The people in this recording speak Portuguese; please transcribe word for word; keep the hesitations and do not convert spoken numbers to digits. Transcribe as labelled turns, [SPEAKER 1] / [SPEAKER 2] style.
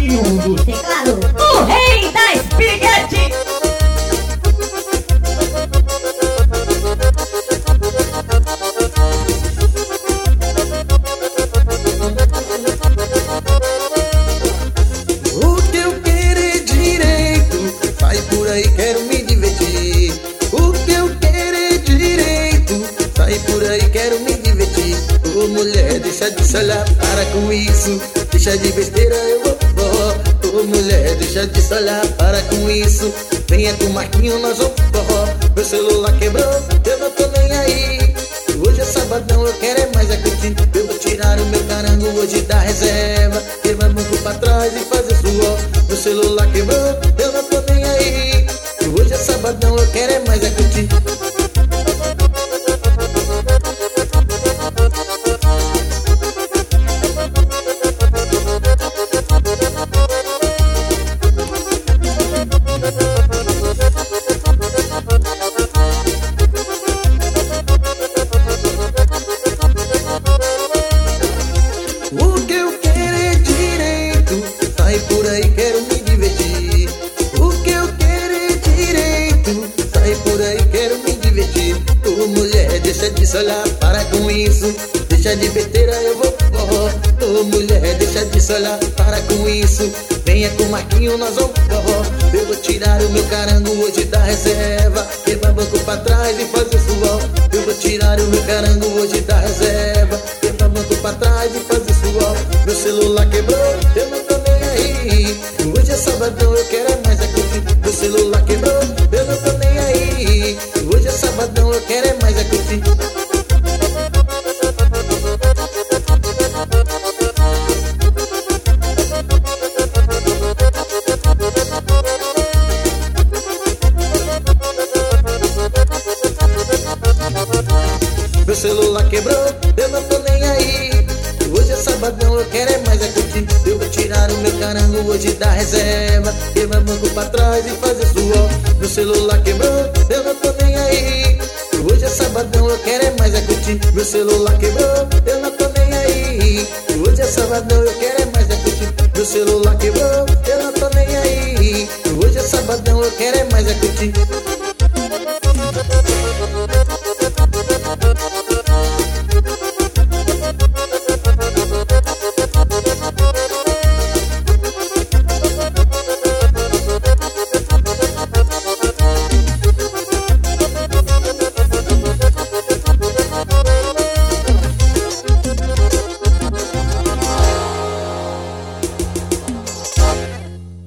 [SPEAKER 1] Marquinho do teclado, o rei da espiguete.
[SPEAKER 2] O que eu quero é direito, sai por aí, quero me divertir. O que eu quero é direito, sai por aí, quero me divertir. Ô mulher, deixa de se olhar, para com isso. Deixa de besteira, eu vou, vou. Ô mulher, deixa de se olhar, para com isso. Venha com o Marquinho, nós vamos, vou. Meu celular quebrou, eu não tô nem aí. Hoje é sabadão, eu quero é mais é curtir. Eu vou tirar o meu carango hoje da reserva. Queima banco pra trás e fazer suor. Meu celular quebrou, eu não tô nem aí. Hoje é sabadão, eu quero é mais é curtir. O que eu quero é direito, sai por aí, quero me divertir. O que eu quero é direito, sai por aí, quero me divertir. Ô mulher, deixa de se olhar, para com isso. Deixa de besteira, eu vou, vou. Ô mulher, deixa de se olhar, para com isso. Venha com o Marquinho, nós vamos, vou. Eu vou tirar o meu carango hoje da reserva. Queima banco pra trás e fazer suor. Eu vou tirar o meu carango hoje da reserva. Queima banco pra trás e fazer suor. Meu celular quebrou, eu não tô nem aí. Hoje é sabadão, eu quero é mais é curtir. Meu celular quebrou, eu não tô nem aí. Hoje é sabadão, eu quero é mais é curtir. Meu celular quebrou, eu não tô nem aí. Hoje é sabadão, eu quero é mais é curtir. Eu vou tirar o meu carango hoje da reserva. Queima banco pra trás e fazer suor. Meu celular quebrou, eu não tô nem aí. Hoje é sabadão, eu quero é mais é curtir. Meu celular quebrou, eu não tô nem aí. Hoje é sabadão, eu quero é mais é curtir. Meu celular quebrou, eu não tô nem aí. Hoje é sabadão, eu quero é mais é curtir.